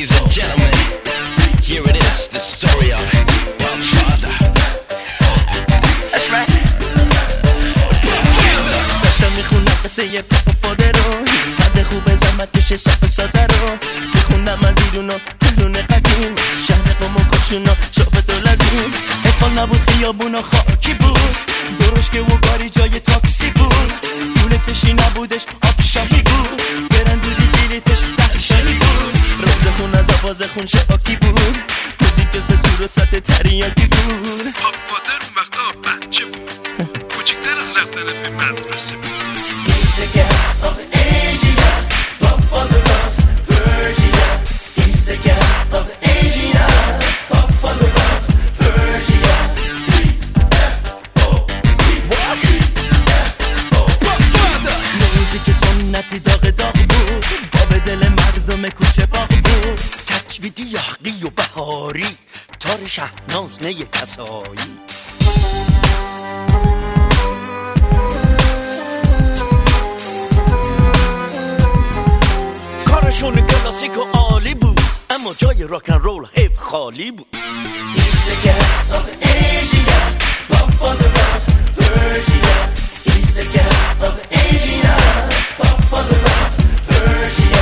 Ladies and gentlemen, here it is, the story of Godfather. That's right. داشتم میخونم قصه یه پاپافاده رو، حد خوب زحمت کشه صاف ساده رو میخونم از ایرون و تهرون قدیم، شهر قم و کاشون و شافت و لزیم. اسفال نبود خیابون و خاکی بود، درشکه و گاری جای تاکسی بود، لوله کشی نبودش آب شاهی بود، برن دودی بلیتش دهشایی بود، روز خون از آواز خون شاکی بود، موزیک جز سور و سطح تریاکی بود. پاپادر اون وقتا بچه بود، کوچکتر از رفتن به مدرسه بود. He's the cat of Asia, Godfather of Persia. He's the cat of Asia, Godfather of Persia. موزیک سنتی داغ داغ بود، باب دل مردم کوچه باغ بود، تجویدی یحقی و بهاری، تار شهناز نی کسایی. کارشون کلاسیک و عالی بود، اما جای راکن رول حیف خالی بود. He's the cat of Asia, Godfather of Persia. He's the cat of Asia, Godfather of Persia.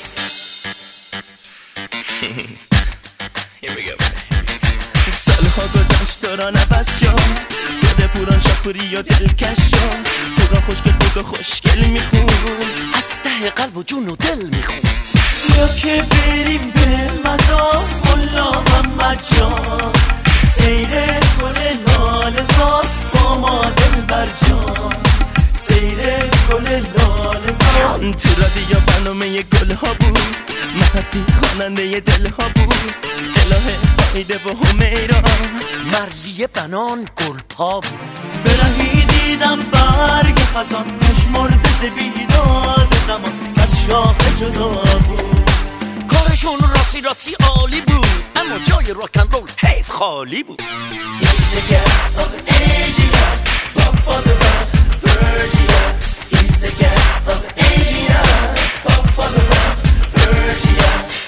Here we go. سالها گذشت دوران عوض شد، یاد پوران شاپوری و دلکش شد، پوران خوشگل بود و خوشگل میخون، از ته قلب و جون و دل میخون. یا که بریم به مزار ملا محمد جان، سیر گل لاله زار با ما دلبر جان، سیر گل لاله زار. تو رادیو برنامه گل ها بود، محسی خواننده دل ها بود، الهه فایده و همیرا، مرزی بنان گل پا بود. برهی دیدم برگ خزان، پشمرد ز بیداد زمان، از شاخه جدا بود. کارشون راسی عالی بود، اما جای راکن رول حیف خالی بود. He's the cat of Asia, Godfather of Persia. He's the cat of Asia, Godfather of Persia.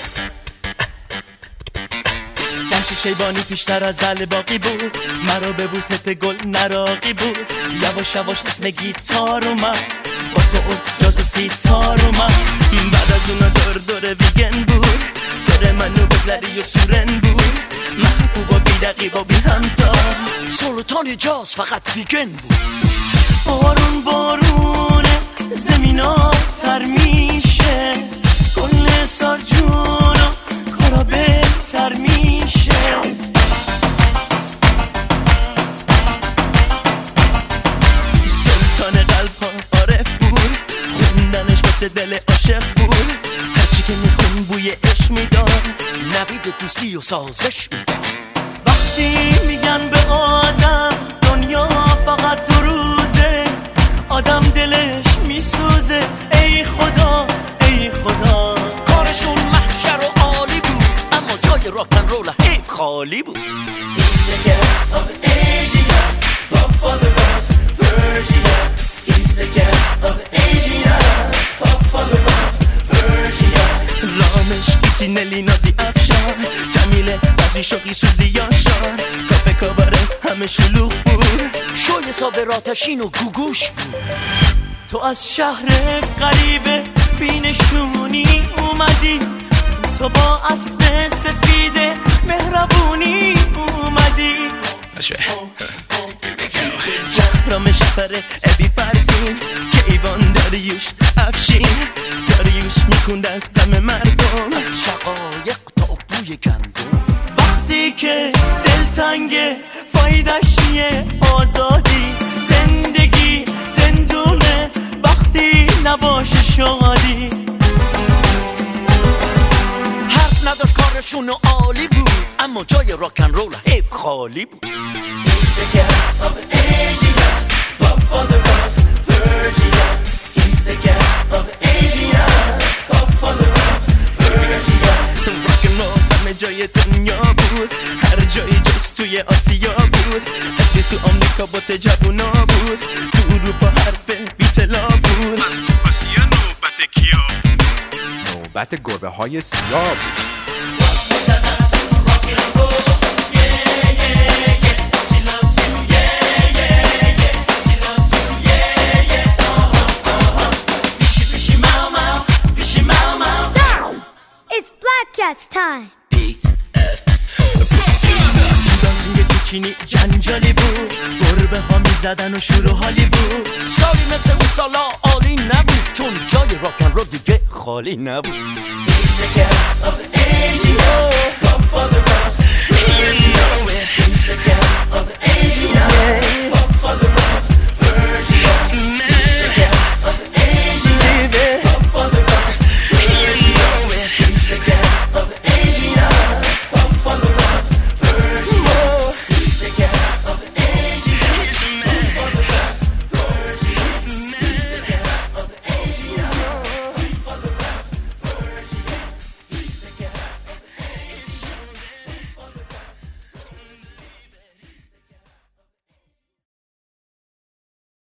جمشید شیبانی پیشتر از زل باقی بود، مرا به بوسنت گل نراقی بود، یواش یواش اسم گیتار اومد، با سعود جاز و سیتار اومد، بعد از اونا دور ویگن بود، دور منو بزلری و سورن بود، محبوب و بیدقی و بی همتا، سلطان جاز فقط ویگن بود. بارونه زمینا تر میشه، کل سال جونا کارا بهتر میشه. سلطان قلب ها عارف بود، خوندنش واسه دل عاشق بود، هرچی که میخون بوی عشق میداد، نوید دوستی و سازش میداد. وقتی میگن به آدم دنیا فقط دو روزه، آدم دلش میسوزه، ای خدا ای خدا. کارشون محشر و عالی بود، اما جای راکن رول حیف خالی بود. He's the cat of Asia, Godfather of Persia. He's the cat of Asia, Godfather of Persia. رامش کیتینلی نازی افشار، جمیله بدری شوقی سوزی یاشار، کافه کاباره همه شلوغ بود، شوی صابر آتشین و گوگوش بود. تو از شهر غریبه بینشونی اومدی، تو با اسب سفید مهربونی اومدی. جهرام شفره ابی فرزین، کیوان داریوش افشین، داریوش میکنده از غم مردم، از شقایق تا بوی گندم. وقتی که دلتنگه فایدش چیه آزادی، زندگی زندونه وقتی نباشه شادی. حرف نداشت کارشون عالی بود، اما جای راکن رول حیف خالی بود. He's the cat of Asia, Godfather of Persia. He's the cat of Asia, Godfather of Persia. راکن رول همه جای دنیا بود، هر جایی جز توی آسیا بود، اتیس تو آمریکا با تجابونا بود، تو اروپا حرف بیتلا بود. از آسیا نوبت کیا بود؟ نوبت گربه های سیاه بود. It's time. دانسینگ تو چینی جنجالی بود، گربه ها می زدن و شور و حالی بود. سالی مثل اون سالا عالی نبود، چون جای راکن رو دیگه خالی نبود.